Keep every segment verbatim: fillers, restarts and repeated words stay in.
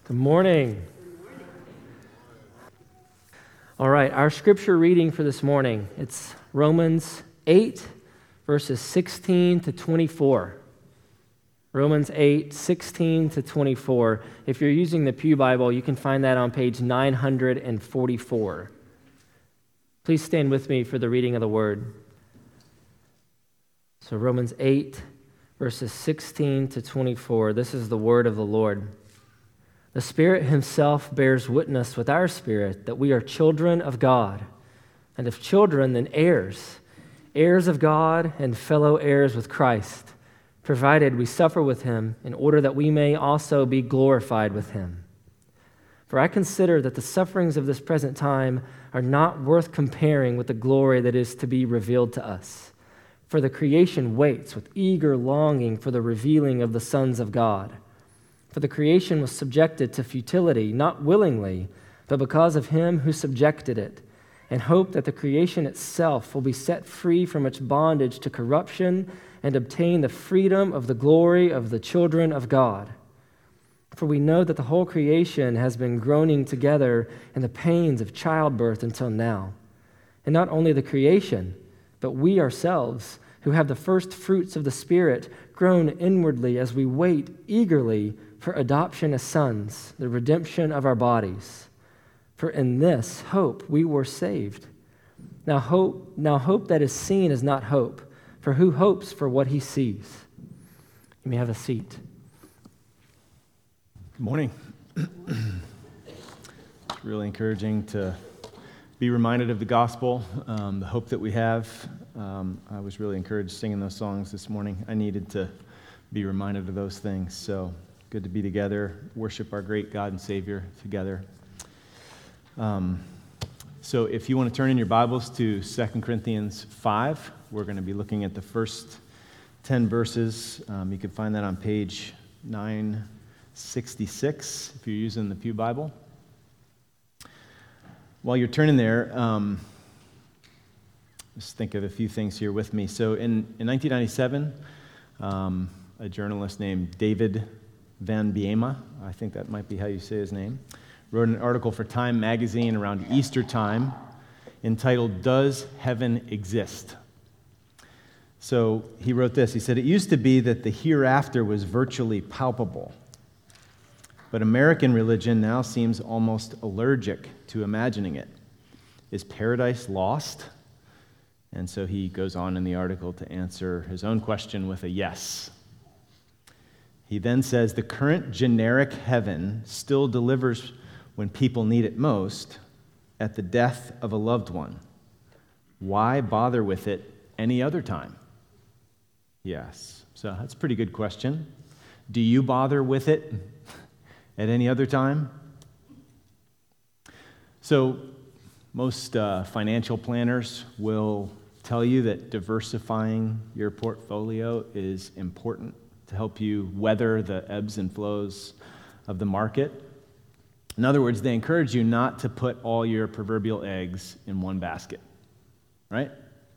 Good morning. All right, our scripture reading for this morning, it's Romans eight, verses sixteen to twenty-four. Romans eight, sixteen to twenty-four. If you're using the Pew Bible, you can find that on page nine hundred forty-four. Please stand with me for the reading of the word. So Romans eight, verses sixteen to twenty-four. This is the word of the Lord. The Spirit himself bears witness with our spirit that we are children of God, and if children, then heirs, heirs of God and fellow heirs with Christ, provided we suffer with him in order that we may also be glorified with him. For I consider that the sufferings of this present time are not worth comparing with the glory that is to be revealed to us. For the creation waits with eager longing for the revealing of the sons of God. For the creation was subjected to futility, not willingly, but because of him who subjected it, and hope that the creation itself will be set free from its bondage to corruption and obtain the freedom of the glory of the children of God. For we know that the whole creation has been groaning together in the pains of childbirth until now. And not only the creation, but we ourselves, who have the first fruits of the Spirit, groan inwardly as we wait eagerly for adoption as sons, the redemption of our bodies. For in this hope we were saved. Now hope, now hope that is seen is not hope, for who hopes for what he sees? You may have a seat. Good morning. It's really encouraging to be reminded of the gospel, um, the hope that we have. Um, I was really encouraged singing those songs this morning. I needed to be reminded of those things. So good to be together, worship our great God and Savior together. Um, so if you want to turn in your Bibles to Second Corinthians five, we're going to be looking at the first ten verses. Um, you can find that on page nine sixty-six if you're using the Pew Bible. While you're turning there, um, just think of a few things here with me. So in, in nineteen ninety-seven, um, a journalist named David Van Biema, I think that might be how you say his name, wrote an article for Time magazine around Easter time entitled, "Does Heaven Exist?" So he wrote this. He said, "It used to be that the hereafter was virtually palpable, but American religion now seems almost allergic to imagining it. Is paradise lost?" And so he goes on in the article to answer his own question with a yes. He then says, "The current generic heaven still delivers when people need it most at the death of a loved one. Why bother with it any other time?" Yes. So that's a pretty good question. Do you bother with it at any other time? So most uh, financial planners will tell you that diversifying your portfolio is important to help you weather the ebbs and flows of the market. In other words, they encourage you not to put all your proverbial eggs in one basket, right?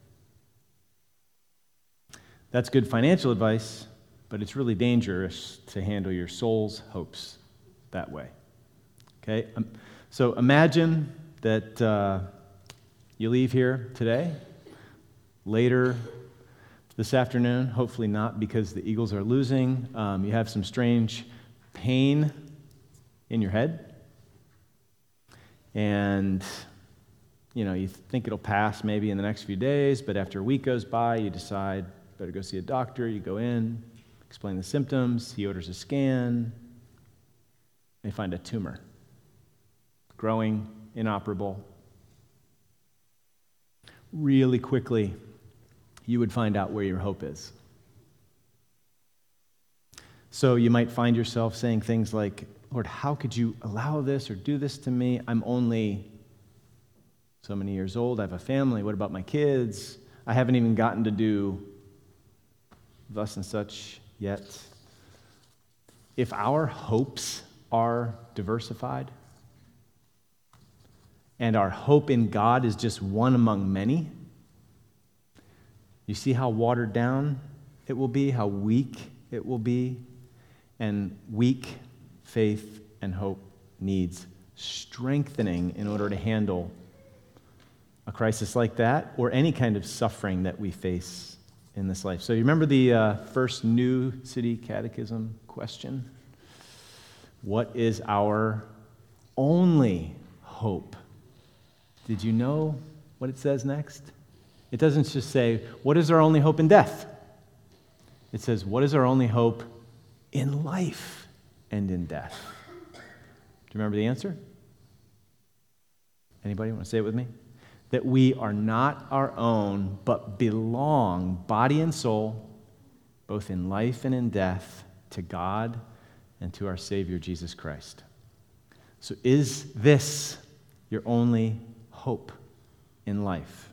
That's good financial advice, but it's really dangerous to handle your soul's hopes that way, okay? Um, so imagine that uh, you leave here today, later this afternoon, hopefully not because the Eagles are losing. Um, you have some strange pain in your head. And, you know, you think it'll pass maybe in the next few days, but after a week goes by, you decide, better go see a doctor. You go in, explain the symptoms. He orders a scan. They find a tumor, growing, inoperable. Really quickly, you would find out where your hope is. So you might find yourself saying things like, "Lord, how could you allow this or do this to me? I'm only so many years old. I have a family. What about my kids? I haven't even gotten to do thus and such yet." If our hopes are diversified, and our hope in God is just one among many, you see how watered down it will be, how weak it will be, and weak faith and hope needs strengthening in order to handle a crisis like that or any kind of suffering that we face in this life. So you remember the uh, first New City Catechism question? What is our only hope? Did you know what it says next? It doesn't just say, what is our only hope in death? It says, what is our only hope in life and in death? Do you remember the answer? Anybody want to say it with me? That we are not our own, but belong, body and soul, both in life and in death, to God and to our Savior, Jesus Christ. So is this your only hope in life?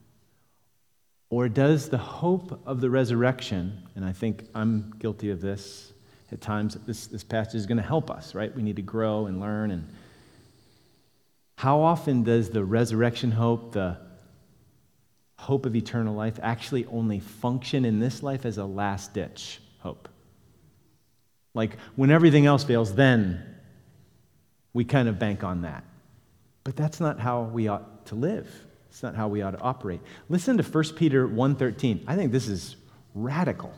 Or does the hope of the resurrection, and I think I'm guilty of this at times, this, this passage is going to help us, right? We need to grow and learn. And how often does the resurrection hope, the hope of eternal life, actually only function in this life as a last-ditch hope? Like when everything else fails, then we kind of bank on that. But that's not how we ought to live. It's not how we ought to operate. Listen to First Peter one thirteen. I think this is radical.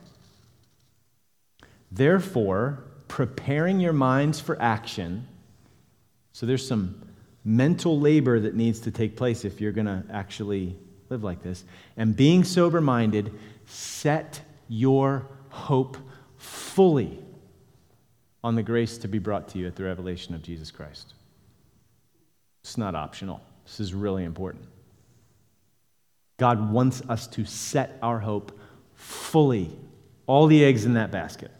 Therefore, preparing your minds for action, so there's some mental labor that needs to take place if you're going to actually live like this, and being sober-minded, set your hope fully on the grace to be brought to you at the revelation of Jesus Christ. It's not optional. This is really important. God wants us to set our hope fully, all the eggs in that basket,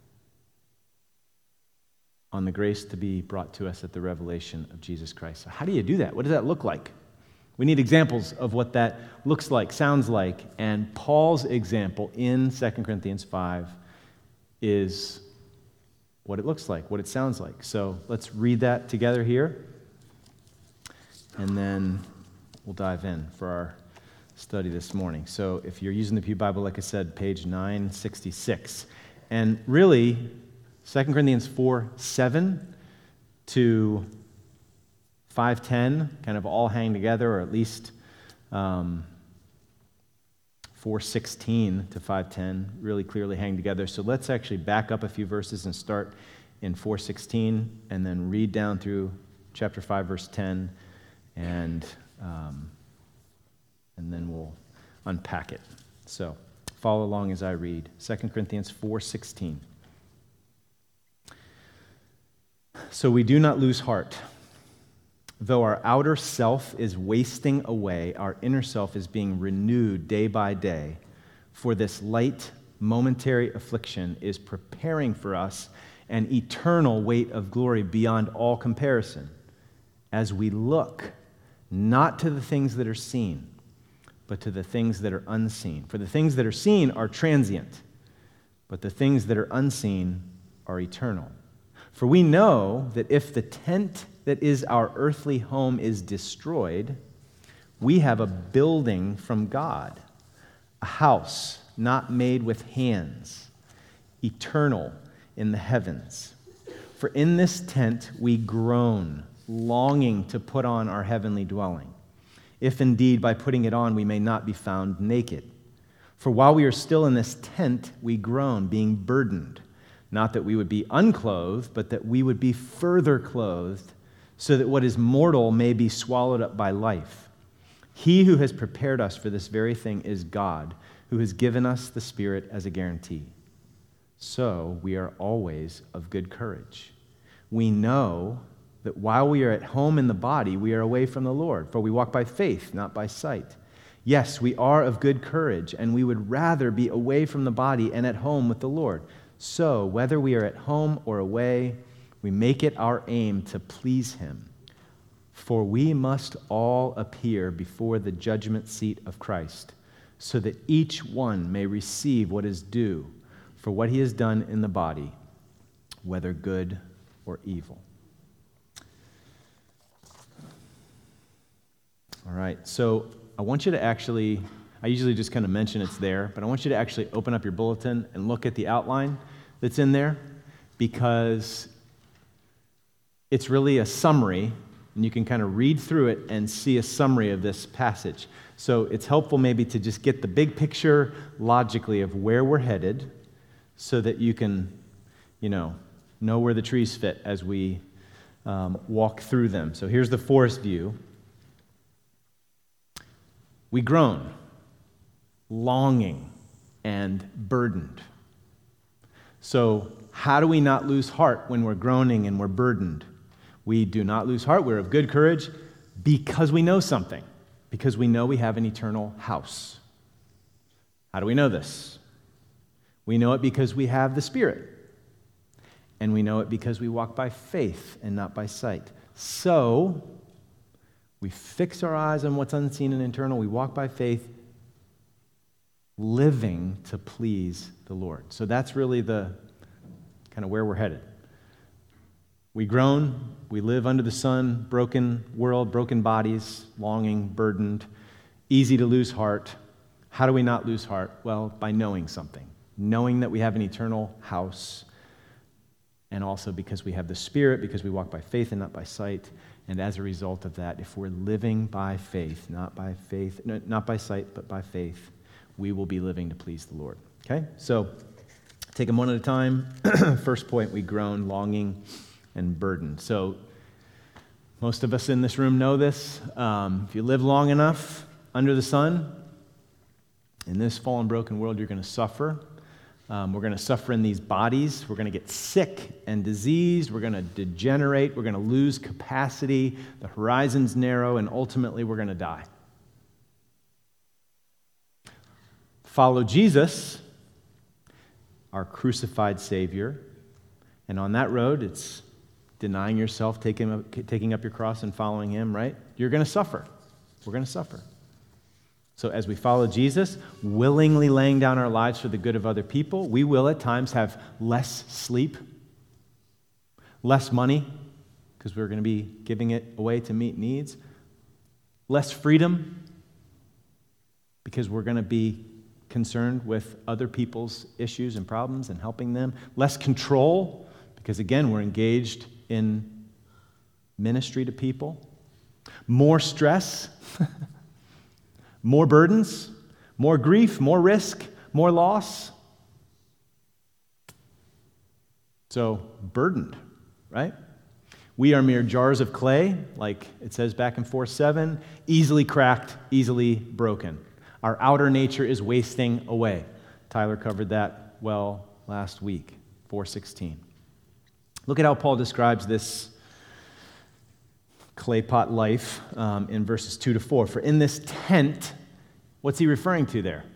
on the grace to be brought to us at the revelation of Jesus Christ. So how do you do that? What does that look like? We need examples of what that looks like, sounds like, and Paul's example in Second Corinthians five is what it looks like, what it sounds like. So let's read that together here, and then we'll dive in for our study this morning. So if you're using the Pew Bible, like I said, page nine sixty-six. And really, Second Corinthians four seven to five ten kind of all hang together, or at least um, four sixteen to five ten really clearly hang together. So let's actually back up a few verses and start in four sixteen and then read down through chapter five, verse ten, and um, and then we'll unpack it. So follow along as I read. Second Corinthians four sixteen. So we do not lose heart. Though our outer self is wasting away, our inner self is being renewed day by day. For this light, momentary affliction is preparing for us an eternal weight of glory beyond all comparison, as we look not to the things that are seen, but to the things that are unseen. For the things that are seen are transient, but the things that are unseen are eternal. For we know that if the tent that is our earthly home is destroyed, we have a building from God, a house not made with hands, eternal in the heavens. For in this tent we groan, longing to put on our heavenly dwelling, if indeed by putting it on we may not be found naked. For while we are still in this tent, we groan, being burdened, not that we would be unclothed, but that we would be further clothed, so that what is mortal may be swallowed up by life. He who has prepared us for this very thing is God, who has given us the Spirit as a guarantee. So we are always of good courage. We know that while we are at home in the body, we are away from the Lord, for we walk by faith, not by sight. Yes, we are of good courage, and we would rather be away from the body and at home with the Lord. So, whether we are at home or away, we make it our aim to please Him. For we must all appear before the judgment seat of Christ, so that each one may receive what is due for what he has done in the body, whether good or evil. All right, so I want you to actually, I usually just kind of mention it's there, but I want you to actually open up your bulletin and look at the outline that's in there, because it's really a summary, and you can kind of read through it and see a summary of this passage. So it's helpful maybe to just get the big picture logically of where we're headed so that you can, you know, know where the trees fit as we um, walk through them. So here's the forest view. We groan, longing, and burdened. So how do we not lose heart when we're groaning and we're burdened? We do not lose heart. We're of good courage because we know something, because we know we have an eternal house. How do we know this? We know it because we have the Spirit. And we know it because we walk by faith and not by sight. So, we fix our eyes on what's unseen and eternal. We walk by faith, living to please the Lord. So that's really the kind of where we're headed. We groan, we live under the sun, broken world, broken bodies, longing, burdened, easy to lose heart. How do we not lose heart? Well, by knowing something. Knowing that we have an eternal house, and also because we have the Spirit, because we walk by faith and not by sight. And as a result of that, if we're living by faith, not by faith, no, not by sight, but by faith, we will be living to please the Lord. Okay? So, take them one at a time. First point, we groan, longing, and burdened. So, most of us in this room know this. Um, if you live long enough under the sun, in this fallen, broken world, you're going to suffer. Um, we're going to suffer in these bodies. We're going to get sick and diseased. We're going to degenerate. We're going to lose capacity. The horizon's narrow, and ultimately we're going to die. Follow Jesus, our crucified Savior, and on that road, it's denying yourself, taking up, taking up your cross and following Him, right? You're going to suffer. We're going to suffer. So as we follow Jesus, willingly laying down our lives for the good of other people, we will at times have less sleep, less money, because we're going to be giving it away to meet needs, less freedom, because we're going to be concerned with other people's issues and problems and helping them, less control, because again, we're engaged in ministry to people, more stress, more burdens, more grief, more risk, more loss. So, burdened, right? We are mere jars of clay, like it says back in four seven, easily cracked, easily broken. Our outer nature is wasting away. Tyler covered that well last week, four sixteen. Look at how Paul describes this clay pot life um, in verses two to four. For in this tent, what's he referring to there?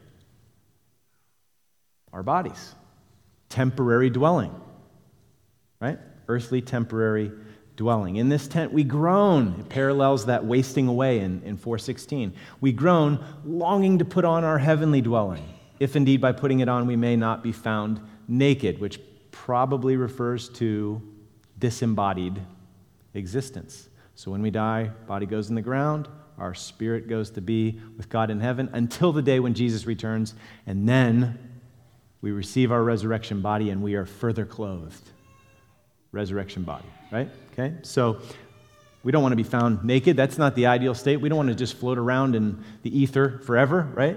Our bodies. Temporary dwelling. Right? Earthly temporary dwelling. In this tent we groan. It parallels that wasting away in, in four sixteen. We groan, longing to put on our heavenly dwelling, if indeed by putting it on we may not be found naked, which probably refers to disembodied existence. So when we die, body goes in the ground, our spirit goes to be with God in heaven until the day when Jesus returns, and then we receive our resurrection body and we are further clothed. Resurrection body, right? Okay, so we don't want to be found naked. That's not the ideal state. We don't want to just float around in the ether forever, right?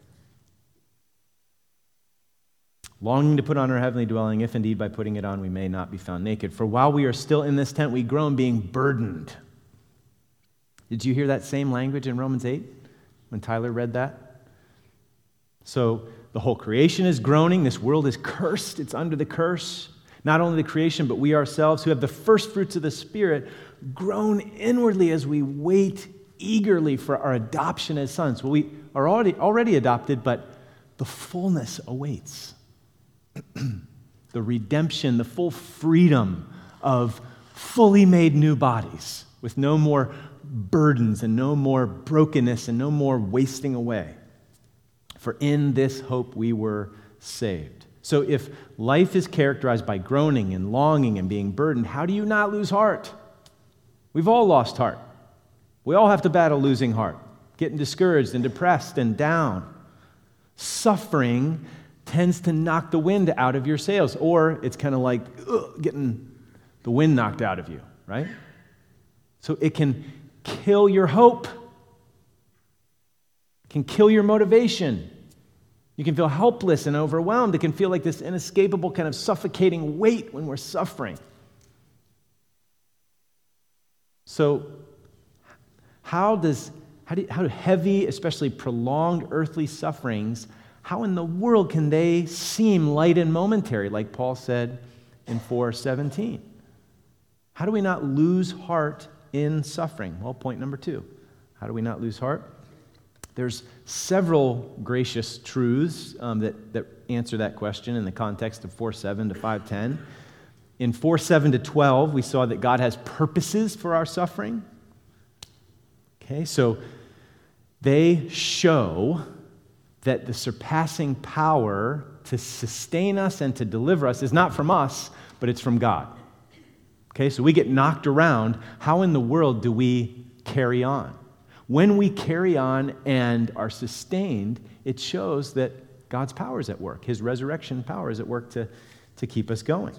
Longing to put on our heavenly dwelling, if indeed by putting it on we may not be found naked. For while we are still in this tent, we groan, being burdened. Did you hear that same language in Romans eight when Tyler read that? So the whole creation is groaning. This world is cursed. It's under the curse. Not only the creation, but we ourselves who have the first fruits of the Spirit groan inwardly as we wait eagerly for our adoption as sons. Well, we are already, already adopted, but the fullness awaits. The redemption, the full freedom of fully made new bodies with no more burdens and no more brokenness and no more wasting away. For in this hope we were saved. So if life is characterized by groaning and longing and being burdened, how do you not lose heart? We've all lost heart. We all have to battle losing heart, getting discouraged and depressed and down. Suffering tends to knock the wind out of your sails, or it's kind of like ugh, getting the wind knocked out of you, right? So it can kill your hope. It can kill your motivation. You can feel helpless and overwhelmed. It can feel like this inescapable kind of suffocating weight when we're suffering. So how does how do, how do heavy, especially prolonged earthly sufferings, how in the world can they seem light and momentary, like Paul said in four seventeen? How do we not lose heart in suffering? Well, point number two. How do we not lose heart? There's several gracious truths um, that, that answer that question in the context of four seven to five ten. In four seven to twelve, we saw that God has purposes for our suffering. Okay, so they show that the surpassing power to sustain us and to deliver us is not from us, but it's from God. Okay, so we get knocked around. How in the world do we carry on? When we carry on and are sustained, it shows that God's power is at work. His resurrection power is at work to, to keep us going.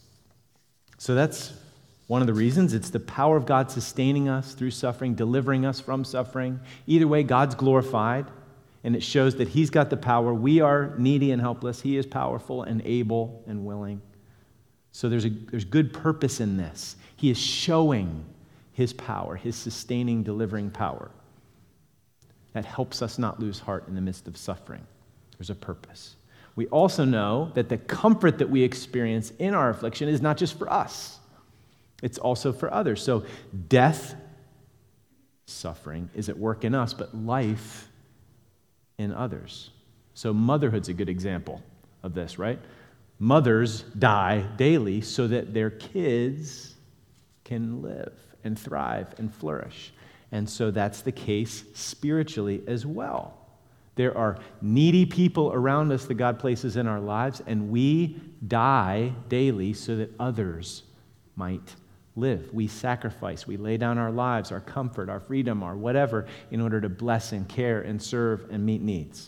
So that's one of the reasons. It's the power of God sustaining us through suffering, delivering us from suffering. Either way, God's glorified, and it shows that He's got the power. We are needy and helpless. He is powerful and able and willing. So there's a there's good purpose in this. He is showing His power, His sustaining, delivering power. That helps us not lose heart in the midst of suffering. There's a purpose. We also know that the comfort that we experience in our affliction is not just for us. It's also for others. So death, suffering, is at work in us, but life in others. So motherhood's a good example of this, right? Mothers die daily so that their kids can live and thrive and flourish. And so that's the case spiritually as well. There are needy people around us that God places in our lives, and we die daily so that others might live. We sacrifice, we lay down our lives, our comfort, our freedom, our whatever, in order to bless and care and serve and meet needs.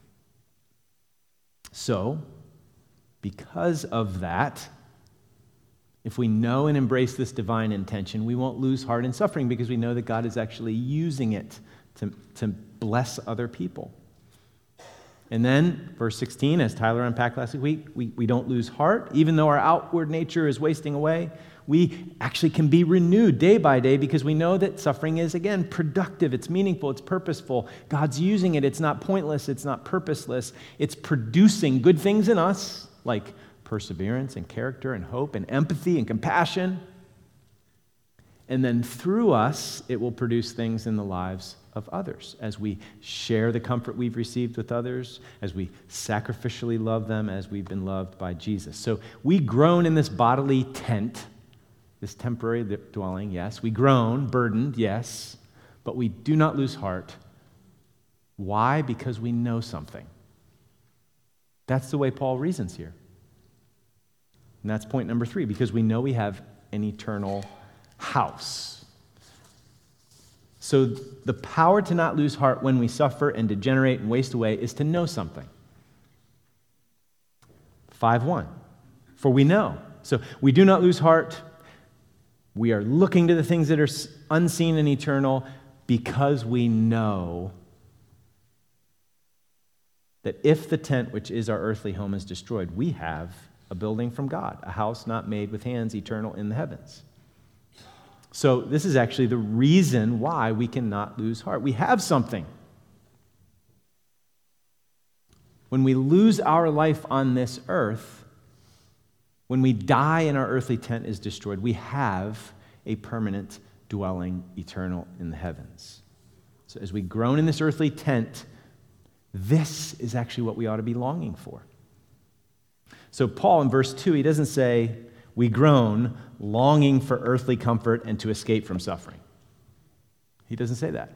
So, because of that, if we know and embrace this divine intention, we won't lose heart in suffering because we know that God is actually using it to, to bless other people. And then, verse sixteen, as Tyler unpacked last week, we, we don't lose heart. Even though our outward nature is wasting away, we actually can be renewed day by day because we know that suffering is, again, productive. It's meaningful. It's purposeful. God's using it. It's not pointless. It's not purposeless. It's producing good things in us, like perseverance and character and hope and empathy and compassion. And then through us, it will produce things in the lives of others as we share the comfort we've received with others, as we sacrificially love them as we've been loved by Jesus. So we groan in this bodily tent, this temporary dwelling, yes. We groan, burdened, yes. But we do not lose heart. Why? Because we know something. That's the way Paul reasons here. And that's point number three, because we know we have an eternal house. So the power to not lose heart when we suffer and degenerate and waste away is to know something. five one, for we know. So we do not lose heart. We are looking to the things that are unseen and eternal because we know that if the tent, which is our earthly home, is destroyed, we have a building from God, a house not made with hands, eternal in the heavens. So this is actually the reason why we cannot lose heart. We have something. When we lose our life on this earth, when we die and our earthly tent is destroyed, we have a permanent dwelling, eternal in the heavens. So as we groan in this earthly tent, this is actually what we ought to be longing for. So Paul in verse two, he doesn't say, we groan longing for earthly comfort and to escape from suffering. He doesn't say that.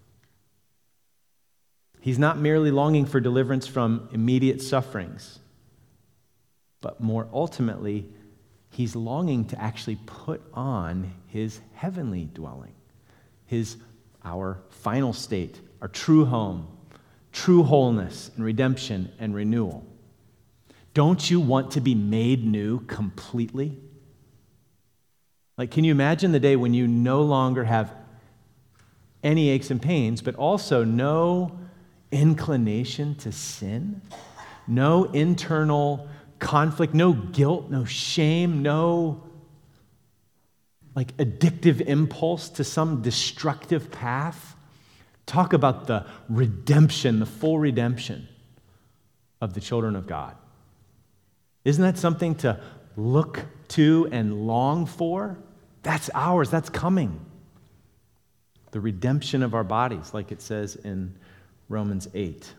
He's not merely longing for deliverance from immediate sufferings, but more ultimately, he's longing to actually put on his heavenly dwelling, his, our final state, our true home, true wholeness and redemption and renewal. Don't you want to be made new completely? Like, can you imagine the day when you no longer have any aches and pains, but also no inclination to sin? No internal conflict, no guilt, no shame, no like addictive impulse to some destructive path? Talk about the redemption, the full redemption of the children of God. Isn't that something to look to and long for? That's ours, that's coming. The redemption of our bodies, like it says in Romans eight.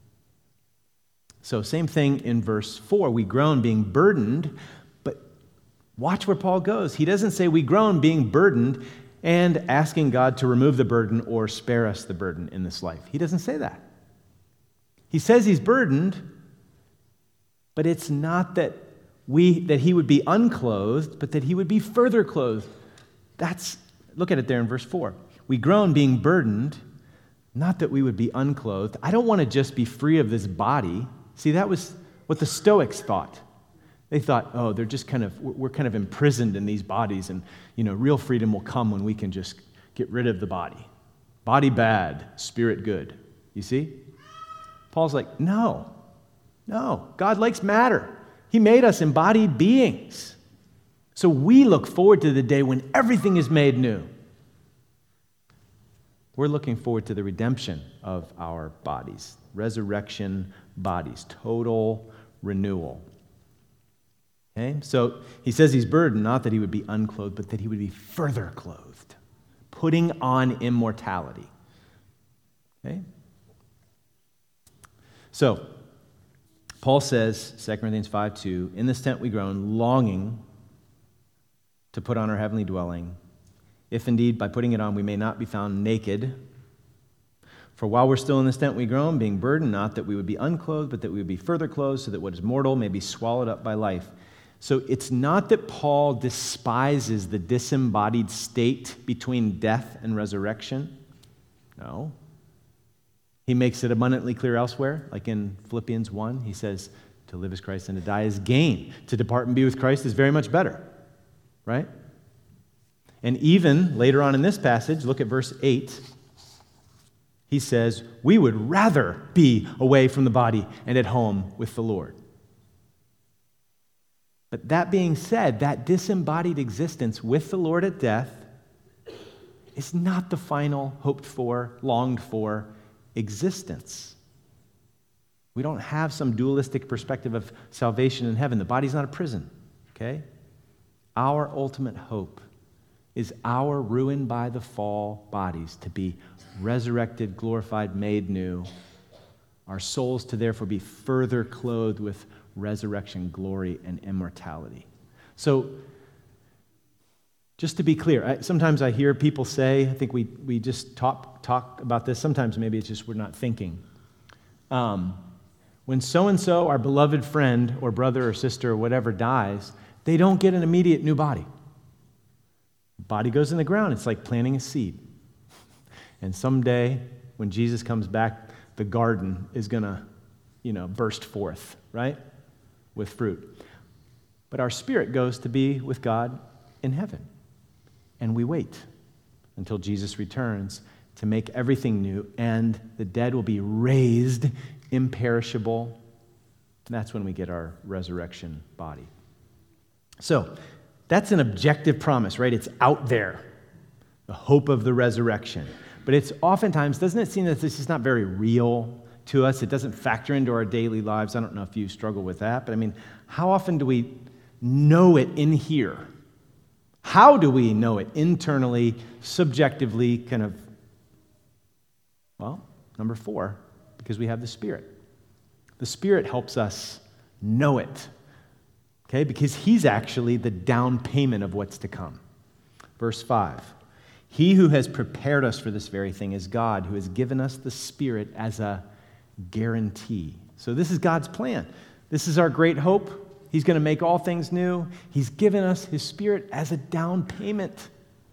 So same thing in verse four. We groan being burdened, but watch where Paul goes. He doesn't say we groan being burdened and asking God to remove the burden or spare us the burden in this life. He doesn't say that. He says he's burdened, but it's not that we that he would be unclothed, but that he would be further clothed. That's, look at it there in verse four. We groan being burdened, not that we would be unclothed. I don't want to just be free of this body. See, that was what the Stoics thought. They thought, oh, they're just kind of, we're kind of imprisoned in these bodies, and, you know, real freedom will come when we can just get rid of the body. Body bad, spirit good. You see? Paul's like, no, no. God likes matter. He made us embodied beings. So we look forward to the day when everything is made new. We're looking forward to the redemption of our bodies, resurrection bodies, total renewal. Okay? So he says he's burdened, not that he would be unclothed, but that he would be further clothed, putting on immortality. Okay? So, Paul says, Second Corinthians five two, in this tent we groan, longing to put on our heavenly dwelling, if indeed by putting it on we may not be found naked. For while we're still in this tent we groan, being burdened, not that we would be unclothed, but that we would be further clothed, so that what is mortal may be swallowed up by life. So it's not that Paul despises the disembodied state between death and resurrection. No. He makes it abundantly clear elsewhere, like in Philippians one. He says, to live is Christ and to die is gain. To depart and be with Christ is very much better, right? And even later on in this passage, look at verse eight. He says, we would rather be away from the body and at home with the Lord. But that being said, that disembodied existence with the Lord at death is not the final hoped for, longed for existence. We don't have some dualistic perspective of salvation in heaven. The body's not a prison, okay? Our ultimate hope is our ruined by the fall bodies to be resurrected, glorified, made new. Our souls to therefore be further clothed with resurrection, glory, and immortality. So, just to be clear, I, sometimes I hear people say, I think we, we just talk, talk about this, sometimes maybe it's just we're not thinking. Um, when so-and-so, our beloved friend or brother or sister or whatever dies, they don't get an immediate new body. Body goes in the ground. It's like planting a seed. And someday, when Jesus comes back, the garden is going to, you know, burst forth, right, with fruit. But our spirit goes to be with God in heaven. And we wait until Jesus returns to make everything new, and the dead will be raised imperishable. And that's when we get our resurrection body. So, that's an objective promise, right? It's out there, the hope of the resurrection. But it's oftentimes, doesn't it seem that this is not very real to us? It doesn't factor into our daily lives. I don't know if you struggle with that, but I mean, how often do we know it in here? How do we know it internally, subjectively, kind of? Well, number four, because we have the Spirit. The Spirit helps us know it. Okay, because he's actually the down payment of what's to come. Verse five, he who has prepared us for this very thing is God, who has given us the Spirit as a guarantee. So this is God's plan. This is our great hope. He's going to make all things new. He's given us his Spirit as a down payment.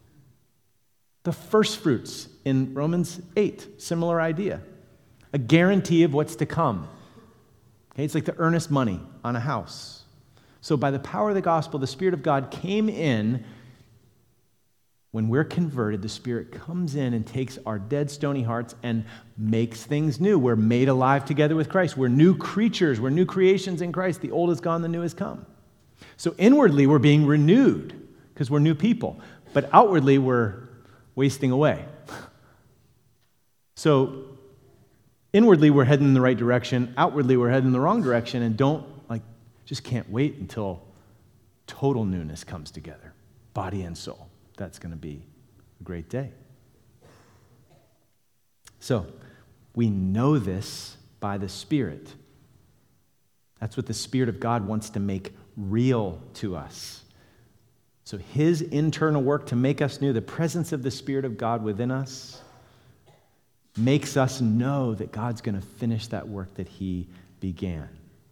The first fruits in Romans eight, similar idea. A guarantee of what's to come. Okay, it's like the earnest money on a house. So by the power of the gospel, the Spirit of God came in When we're converted, the Spirit comes in and takes our dead, stony hearts and makes things new. We're made alive together with Christ. We're new creatures. We're new creations in Christ. The old is gone, the new has come. So inwardly, we're being renewed because we're new people. But outwardly, we're wasting away. So inwardly, we're heading in the right direction. Outwardly, we're heading in the wrong direction, and don't, like, just can't wait until total newness comes together, body and soul. That's going to be a great day. So, we know this by the Spirit. That's what the Spirit of God wants to make real to us. So His internal work to make us new, the presence of the Spirit of God within us, makes us know that God's going to finish that work that He began.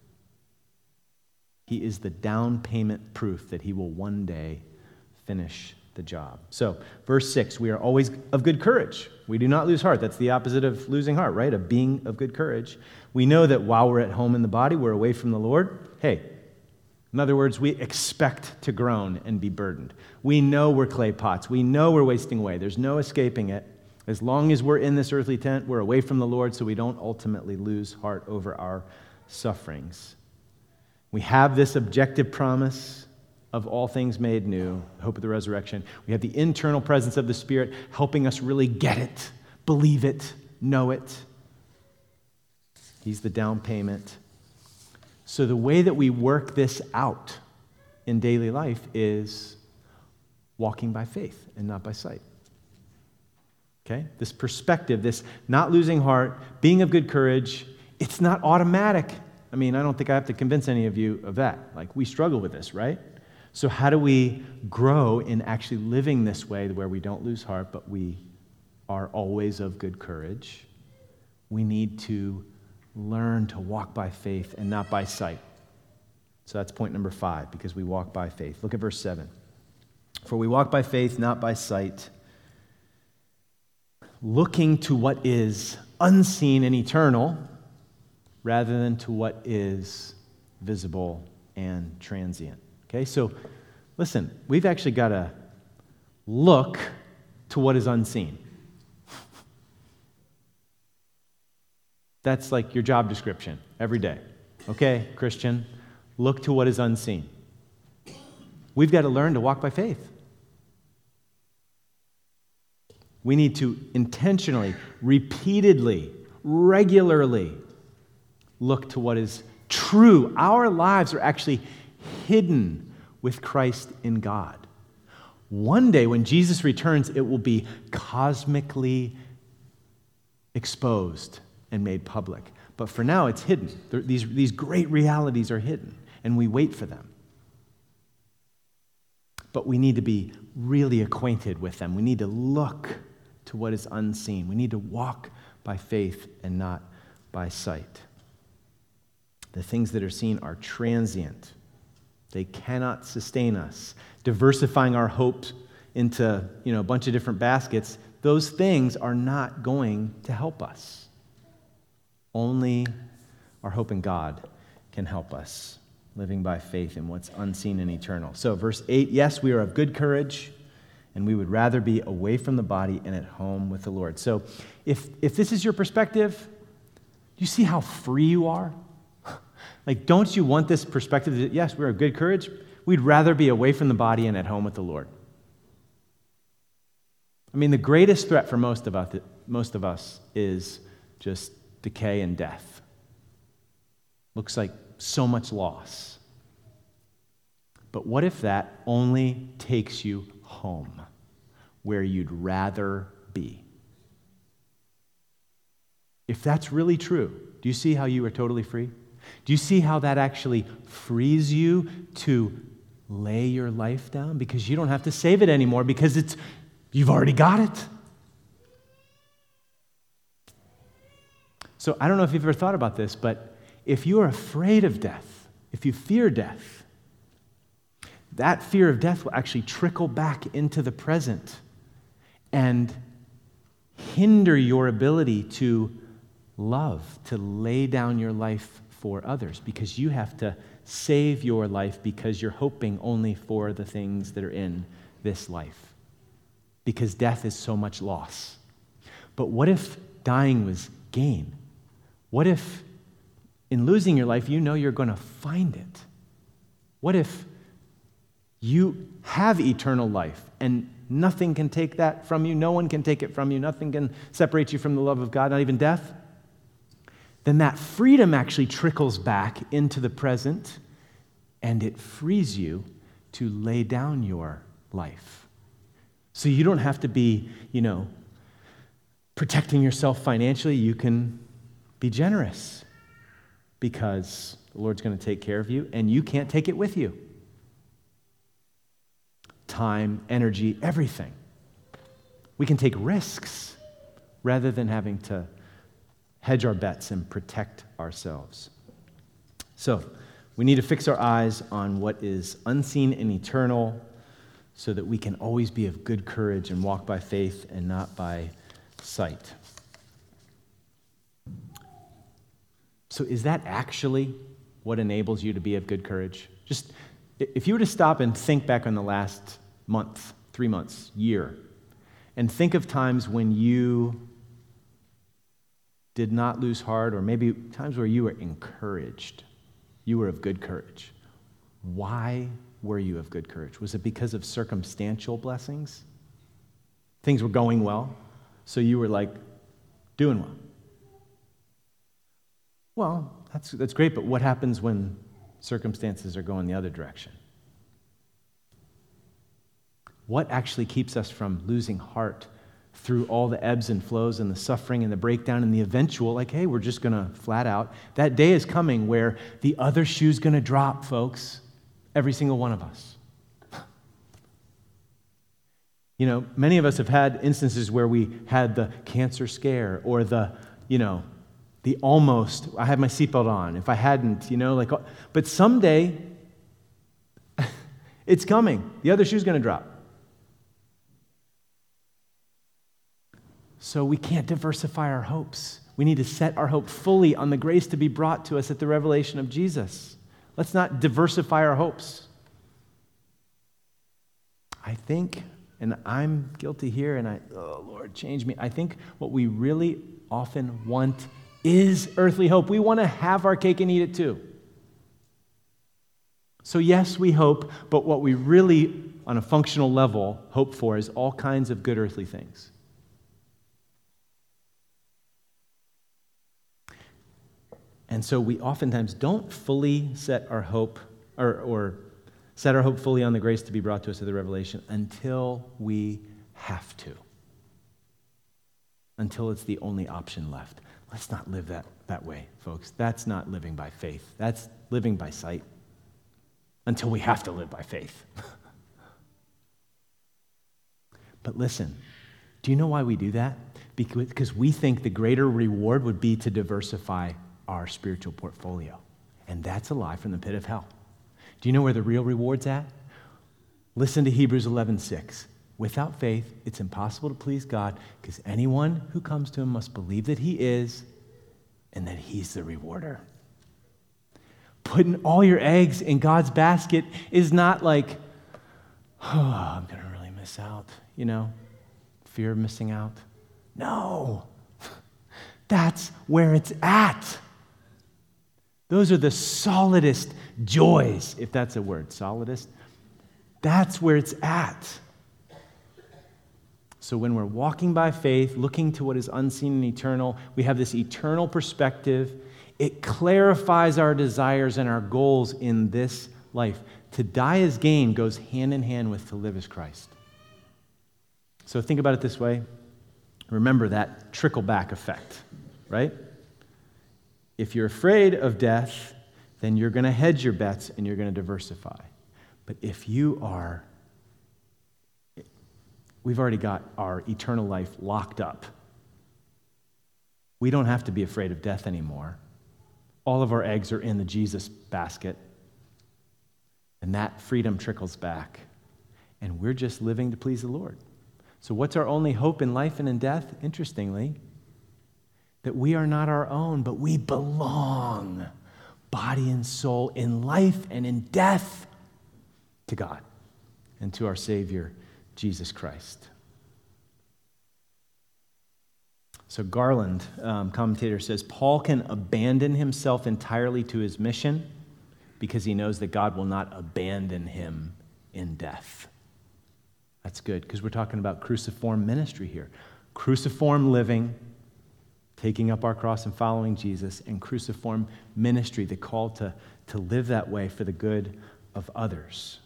He is the down payment proof that He will one day finish the job. So, verse six, we are always of good courage. We do not lose heart. That's the opposite of losing heart, right? Of being of good courage. We know that while we're at home in the body, we're away from the Lord. Hey, in other words, we expect to groan and be burdened. We know we're clay pots. We know we're wasting away. There's no escaping it. As long as we're in this earthly tent, we're away from the Lord, so we don't ultimately lose heart over our sufferings. We have this objective promise of all things made new, hope of the resurrection. We have the internal presence of the Spirit helping us really get it, believe it, know it. He's the down payment. So the way that we work this out in daily life is walking by faith and not by sight. Okay? This perspective, this not losing heart, being of good courage, it's not automatic. I mean, I don't think I have to convince any of you of that. Like, we struggle with this, right? So how do we grow in actually living this way where we don't lose heart, but we are always of good courage? We need to learn to walk by faith and not by sight. So that's point number five, because we walk by faith. Look at verse seven. For we walk by faith, not by sight, looking to what is unseen and eternal, rather than to what is visible and transient. Okay, so listen, we've actually got to look to what is unseen. That's like your job description every day. Okay, Christian, look to what is unseen. We've got to learn to walk by faith. We need to intentionally, repeatedly, regularly look to what is true. Our lives are actually hidden with Christ in God. One day when Jesus returns, it will be cosmically exposed and made public. But for now, it's hidden. These, these great realities are hidden, and we wait for them. But we need to be really acquainted with them. We need to look to what is unseen. We need to walk by faith and not by sight. The things that are seen are transient. They cannot sustain us. Diversifying our hopes into, you know, a bunch of different baskets, those things are not going to help us. Only our hope in God can help us, living by faith in what's unseen and eternal. So verse eight, yes, we are of good courage, and we would rather be away from the body and at home with the Lord. So if, if this is your perspective, do you see how free you are? Like, don't you want this perspective that, yes, we're of good courage? We'd rather be away from the body and at home with the Lord. I mean, the greatest threat for most of us, most of us is just decay and death. Looks like so much loss. But what if that only takes you home, where you'd rather be? If that's really true, do you see how you are totally free? Do you see how that actually frees you to lay your life down? Because you don't have to save it anymore, because it's you've already got it. So I don't know if you've ever thought about this, but if you are afraid of death, if you fear death, that fear of death will actually trickle back into the present and hinder your ability to love, to lay down your life for others, because you have to save your life because you're hoping only for the things that are in this life. because death is so much loss. But what if dying was gain? What if in losing your life, you know you're going to find it? What if you have eternal life and nothing can take that from you? No one can take it from you. Nothing can separate you from the love of God, not even death. Then that freedom actually trickles back into the present, and it frees you to lay down your life. So you don't have to be, you know, protecting yourself financially. You can be generous because the Lord's going to take care of you, and you can't take it with you. Time, energy, everything. We can take risks rather than having to hedge our bets and protect ourselves. So, we need to fix our eyes on what is unseen and eternal so that we can always be of good courage and walk by faith and not by sight. So is that actually what enables you to be of good courage? Just, if you were to stop and think back on the last month, three months, year, and think of times when you did not lose heart, or maybe times where you were encouraged, you were of good courage. Why were you of good courage? Was it because of circumstantial blessings? Things were going well, so you were like doing well. Well, that's, that's great, but what happens when circumstances are going the other direction? What actually keeps us from losing heart through all the ebbs and flows and the suffering and the breakdown and the eventual, like, hey, we're just going to flat out. That day is coming where the other shoe's going to drop, folks. Every single one of us. You know, many of us have had instances where we had the cancer scare or the, you know, the almost, I had my seatbelt on. If I hadn't, you know, like, but someday it's coming. The other shoe's going to drop. So we can't diversify our hopes. We need to set our hope fully on the grace to be brought to us at the revelation of Jesus. Let's not diversify our hopes. I think, and I'm guilty here, and I, oh, Lord, change me. I think what we really often want is earthly hope. We want to have our cake and eat it too. So yes, we hope, but what we really, on a functional level, hope for is all kinds of good earthly things. And so we oftentimes don't fully set our hope, or, or set our hope fully on the grace to be brought to us at the revelation until we have to. Until it's the only option left. Let's not live that, that way, folks. That's not living by faith. That's living by sight. Until we have to live by faith. But listen, do you know why we do that? Because we think the greater reward would be to diversify our spiritual portfolio. And that's a lie from the pit of hell. Do you know where the real reward's at? Listen to Hebrews eleven six. Without faith, it's impossible to please God because anyone who comes to him must believe that he is and that he's the rewarder. Putting all your eggs in God's basket is not like, oh, I'm going to really miss out, you know, fear of missing out. No, that's where it's at. Those are the solidest joys, if that's a word, solidest. That's where it's at. So when we're walking by faith, looking to what is unseen and eternal, we have this eternal perspective. It clarifies our desires and our goals in this life. To die as gain goes hand in hand with to live as Christ. So think about it this way. Remember that trickle-back effect, right? If you're afraid of death, then you're going to hedge your bets and you're going to diversify. But if you are, we've already got our eternal life locked up. We don't have to be afraid of death anymore. All of our eggs are in the Jesus basket. And that freedom trickles back. And we're just living to please the Lord. So what's our only hope in life and in death? Interestingly, that we are not our own, but we belong, body and soul, in life and in death, to God and to our Savior, Jesus Christ. So Garland, um, commentator, says, Paul can abandon himself entirely to his mission because he knows that God will not abandon him in death. That's good, because we're talking about cruciform ministry here. Cruciform living, taking up our cross and following Jesus, and cruciform ministry, the call to, to live that way for the good of others.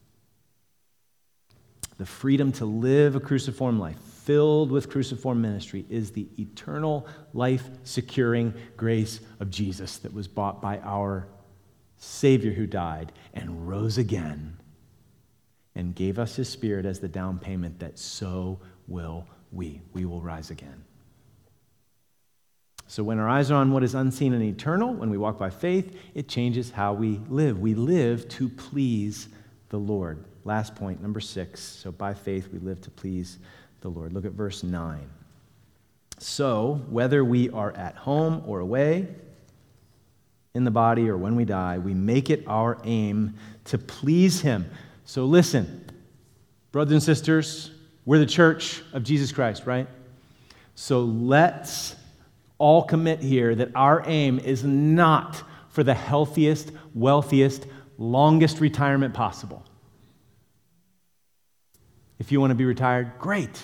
The freedom to live a cruciform life, filled with cruciform ministry, is the eternal life-securing grace of Jesus that was bought by our Savior who died and rose again and gave us his Spirit as the down payment that so will we. We will rise again. So when our eyes are on what is unseen and eternal, when we walk by faith, it changes how we live. We live to please the Lord. Last point, number six. So by faith, we live to please the Lord. Look at verse nine. So whether we are at home or away, in the body or when we die, we make it our aim to please him. So listen, brothers and sisters, we're the church of Jesus Christ, right? So let's all commit here that our aim is not for the healthiest, wealthiest, longest retirement possible. If you want to be retired, great.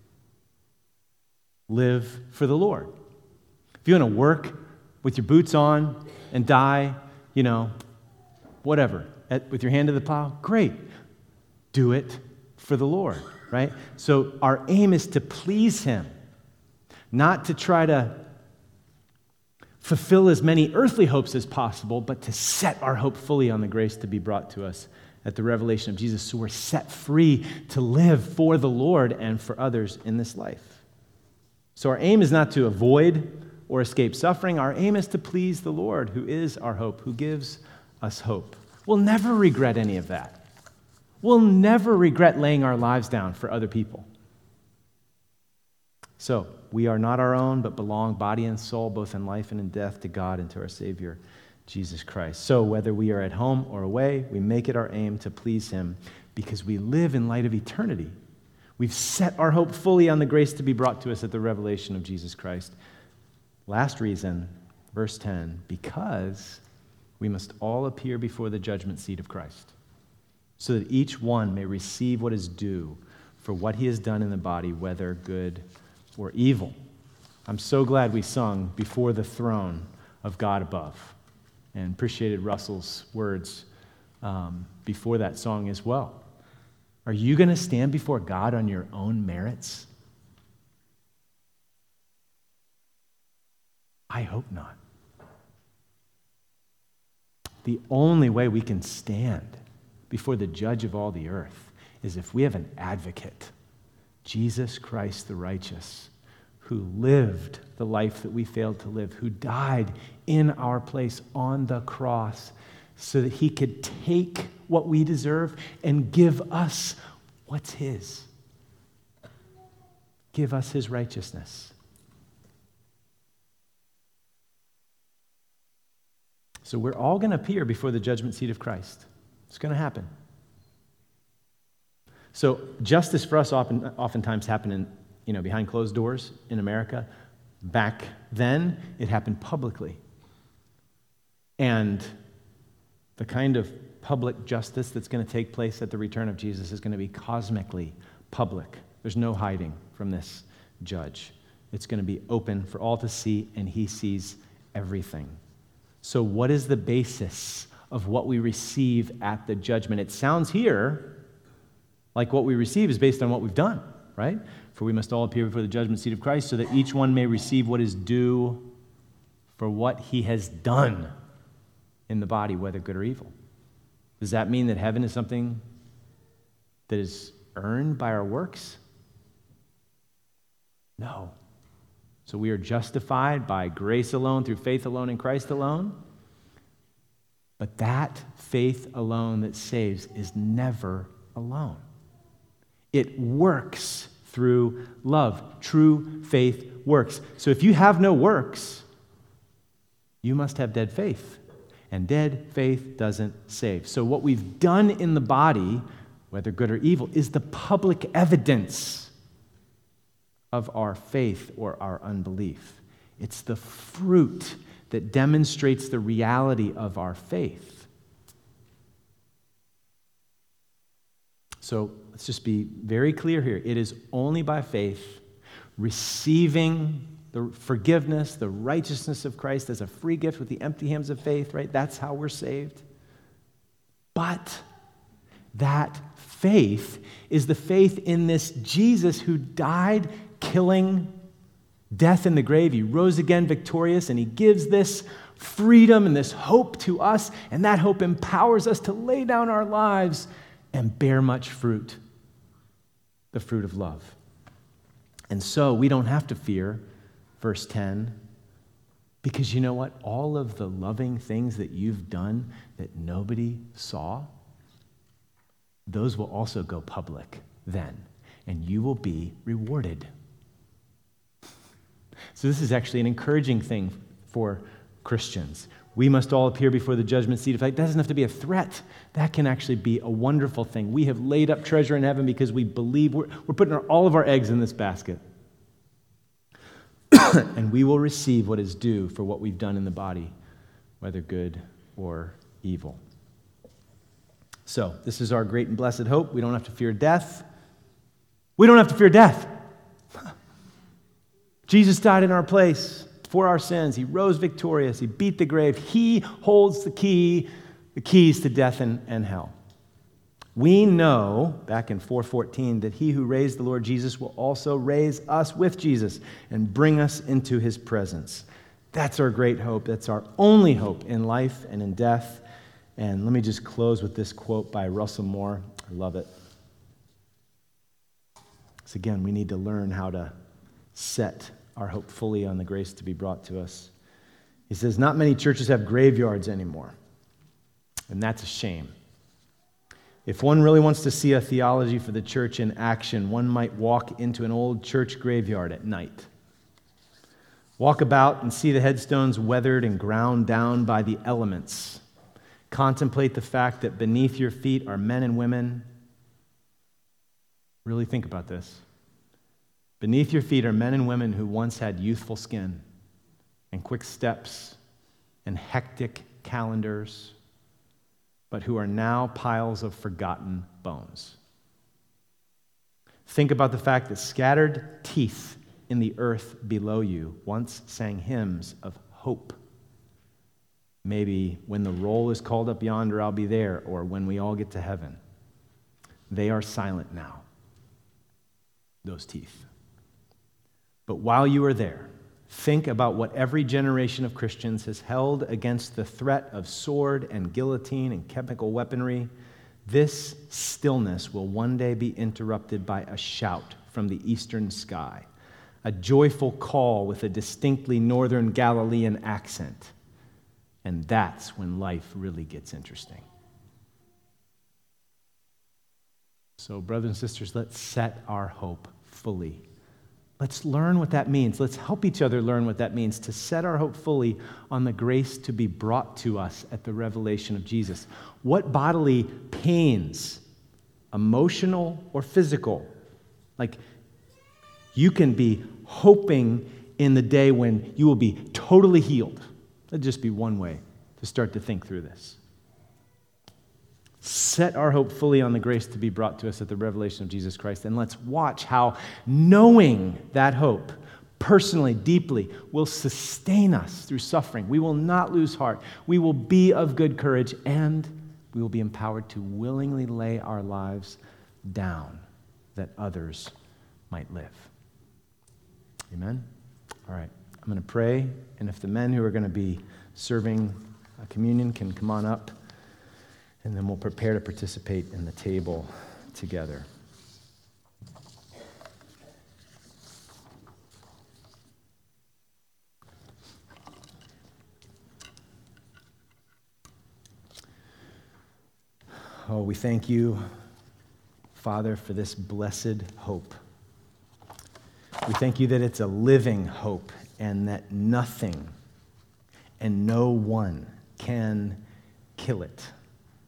Live for the Lord. If you want to work with your boots on and die, you know, whatever, at, with your hand to the plow, great. Do it for the Lord, right? So our aim is to please him, not to try to fulfill as many earthly hopes as possible, but to set our hope fully on the grace to be brought to us at the revelation of Jesus, so we're set free to live for the Lord and for others in this life. So our aim is not to avoid or escape suffering. Our aim is to please the Lord, who is our hope, who gives us hope. We'll never regret any of that. We'll never regret laying our lives down for other people. So we are not our own, but belong body and soul, both in life and in death, to God and to our Savior, Jesus Christ. So whether we are at home or away, we make it our aim to please him because we live in light of eternity. We've set our hope fully on the grace to be brought to us at the revelation of Jesus Christ. Last reason, verse ten, because we must all appear before the judgment seat of Christ, so that each one may receive what is due for what he has done in the body, whether good or evil. I'm so glad we sung before the throne of God above, and appreciated Russell's words um, before that song as well. Are you going to stand before God on your own merits? I hope not. The only way we can stand before the judge of all the earth is if we have an advocate, Jesus Christ the righteous, who lived the life that we failed to live, who died in our place on the cross so that he could take what we deserve and give us what's his. Give us his righteousness. So we're all going to appear before the judgment seat of Christ. It's going to happen. So justice for us often, oftentimes happened in, you know, behind closed doors in America. Back then, it happened publicly. And the kind of public justice that's going to take place at the return of Jesus is going to be cosmically public. There's no hiding from this judge. It's going to be open for all to see, and he sees everything. So what is the basis of what we receive at the judgment? It sounds here like what we receive is based on what we've done, right? For we must all appear before the judgment seat of Christ so that each one may receive what is due for what he has done in the body, whether good or evil. Does that mean that heaven is something that is earned by our works? No. So we are justified by grace alone, through faith alone, in Christ alone. But that faith alone that saves is never alone. It works through love. True faith works. So if you have no works, you must have dead faith. And dead faith doesn't save. So what we've done in the body, whether good or evil, is the public evidence of our faith or our unbelief. It's the fruit that demonstrates the reality of our faith. So let's just be very clear here. It is only by faith, receiving the forgiveness, the righteousness of Christ as a free gift with the empty hands of faith, right? That's how we're saved. But that faith is the faith in this Jesus who died killing death in the grave. He rose again victorious, and he gives this freedom and this hope to us, and that hope empowers us to lay down our lives and bear much fruit, the fruit of love. And so we don't have to fear, verse ten, because you know what? All of the loving things that you've done that nobody saw, those will also go public then, and you will be rewarded. So this is actually an encouraging thing for Christians. We must all appear before the judgment seat of Christ. That doesn't have to be a threat. That can actually be a wonderful thing. We have laid up treasure in heaven because we believe we're, we're putting our, all of our eggs in this basket. And we will receive what is due for what we've done in the body, whether good or evil. So, this is our great and blessed hope. We don't have to fear death. We don't have to fear death. Jesus died in our place for our sins. He rose victorious. He beat the grave. He holds the key, the keys to death and, and hell. We know, back in four fourteen, that he who raised the Lord Jesus will also raise us with Jesus and bring us into his presence. That's our great hope. That's our only hope in life and in death. And let me just close with this quote by Russell Moore. I love it. Because again, we need to learn how to set our hope fully on the grace to be brought to us. He says, "Not many churches have graveyards anymore, and that's a shame. If one really wants to see a theology for the church in action, one might walk into an old church graveyard at night. Walk about and see the headstones weathered and ground down by the elements. Contemplate the fact that beneath your feet are men and women." Really think about this. Beneath your feet are men and women who once had youthful skin and quick steps and hectic calendars, but who are now piles of forgotten bones. Think about the fact that scattered teeth in the earth below you once sang hymns of hope. Maybe when the roll is called up yonder, I'll be there, or when we all get to heaven. They are silent now, those teeth. But while you are there, think about what every generation of Christians has held against the threat of sword and guillotine and chemical weaponry. This stillness will one day be interrupted by a shout from the eastern sky, a joyful call with a distinctly northern Galilean accent. And that's when life really gets interesting. So, brothers and sisters, let's set our hope fully. Let's learn what that means. Let's help each other learn what that means, to set our hope fully on the grace to be brought to us at the revelation of Jesus. What bodily pains, emotional or physical, like you can be hoping in the day when you will be totally healed. That'd just be one way to start to think through this. Set our hope fully on the grace to be brought to us at the revelation of Jesus Christ. And let's watch how knowing that hope personally, deeply, will sustain us through suffering. We will not lose heart. We will be of good courage, and we will be empowered to willingly lay our lives down that others might live. Amen? All right. I'm going to pray, and if the men who are going to be serving communion can come on up, and then we'll prepare to participate in the table together. Oh, we thank you, Father, for this blessed hope. We thank you that it's a living hope and that nothing and no one can kill it.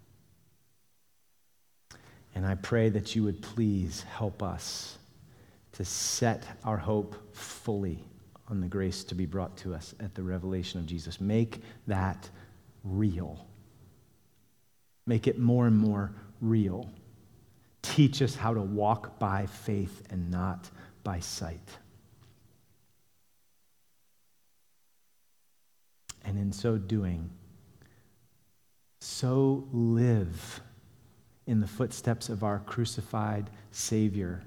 And I pray that you would please help us to set our hope fully on the grace to be brought to us at the revelation of Jesus. Make that real. Make it more and more real. Teach us how to walk by faith and not by sight. And in so doing, so live in the footsteps of our crucified Savior,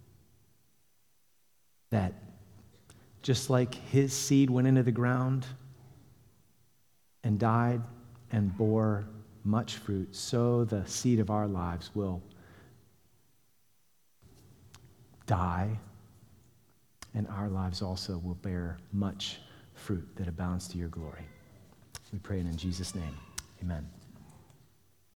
that just like his seed went into the ground and died and bore much fruit, so the seed of our lives will die, and our lives also will bear much fruit that abounds to your glory. We pray it in Jesus' name. Amen.